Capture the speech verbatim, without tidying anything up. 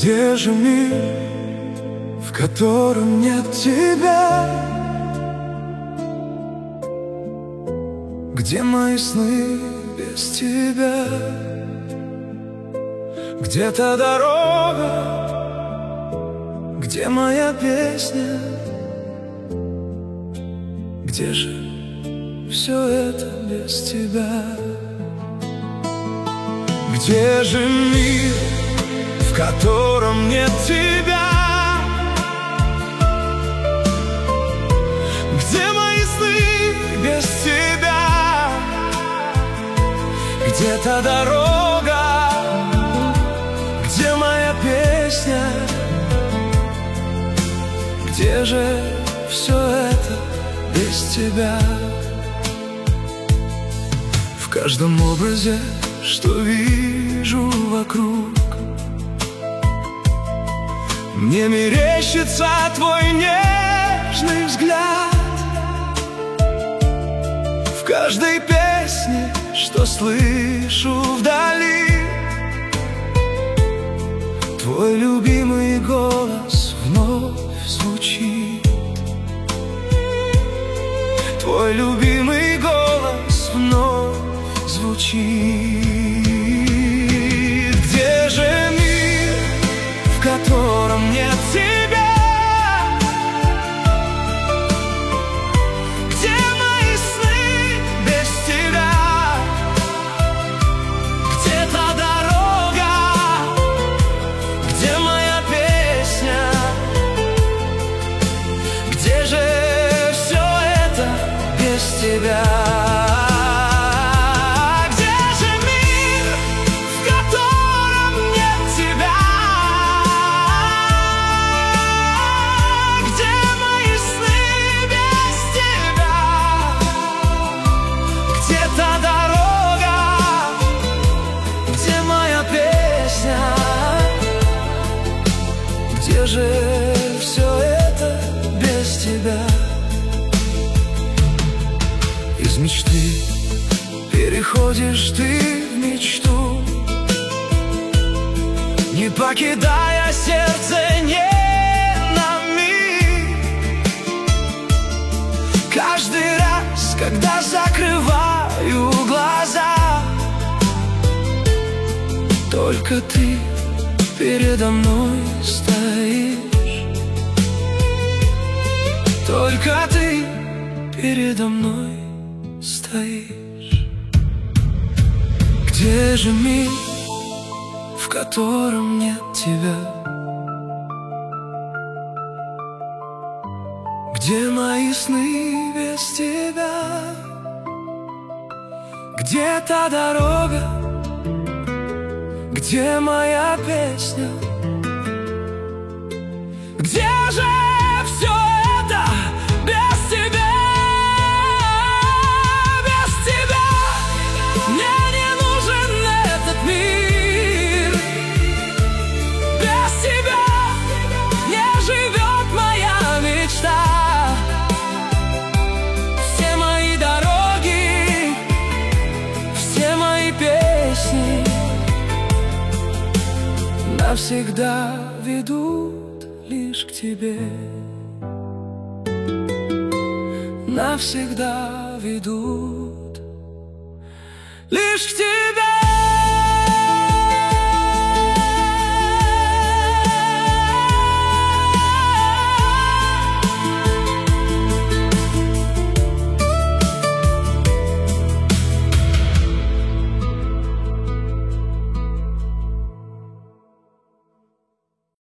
Где же мир, в котором нет тебя? Где мои сны без тебя? Где та дорога? Где моя песня? Где же все это без тебя? Где же мир, в котором нет тебя? Где мои сны без тебя? Где та дорога? Где моя песня? Где же все это без тебя? В каждом образе, что вижу вокруг, мне мерещится твой нежный взгляд. В каждой песне, что слышу вдали, твой любимый голос вновь звучит. Твой любимый голос вновь звучит. Где же мир, в котором нет тебя? Где мои сны без тебя? Где та дорога? Где моя песня? Где же все это без тебя? Где же все это без тебя? Из мечты переходишь ты в мечту, не покидая сердце ни на миг. Каждый раз, когда закрываю глаза, только ты передо мной стоишь. Только ты передо мной стоишь. Где же мир, в котором нет тебя? Где мои сны без тебя? Где та дорога? Где моя песня? Где же все это без тебя? Без тебя мне не нужен этот мир. Без тебя не живет моя мечта. Все мои дороги, все мои песни навсегда ведут лишь к тебе. Навсегда ведут лишь к тебе.